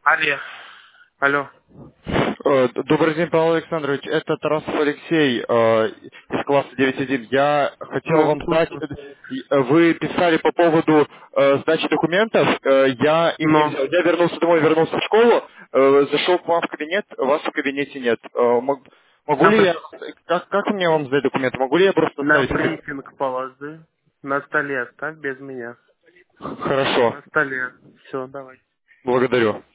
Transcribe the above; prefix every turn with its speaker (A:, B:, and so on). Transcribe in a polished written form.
A: Алло. Алло.
B: Добрый день, Павел Александрович. Это Тарасов Алексей из класса 9.1. Я хотел
A: Ну,
B: вам сдать...
A: слушаю.
B: Вы писали по поводу сдачи документов. Я их не
A: Но
B: взял. Я вернулся домой, вернулся в школу, зашел к вам в кабинет, вас в кабинете нет. Могу
A: на,
B: ли я...
A: бри-
B: Как мне вам сдать документы? Могу ли я просто
A: на
B: оставить их?
A: брифинг положи. На столе оставь без меня.
B: Хорошо.
A: На столе. Все, давай.
B: Благодарю.